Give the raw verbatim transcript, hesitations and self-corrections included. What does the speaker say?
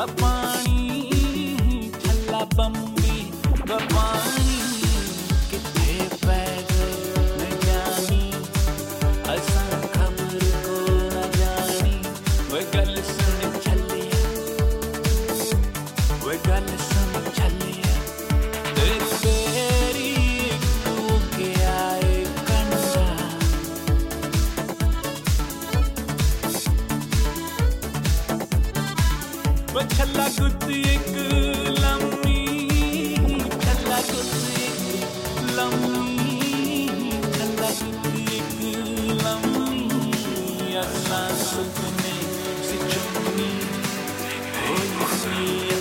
पानी छल्ला बम्बी व पानी किथे पै गए न जानी असां खबर को न जानी वे गल सुन छलिया वे गल सुन छलिया तेरी बेरी तू के आए कंडा वे छल्ला गुत्त एक लम्मी छल्ला गुत्त एक लम्मी छल्ला गुत्त एक लम्मी अल्लाह सुपने से चुन्नी होई सी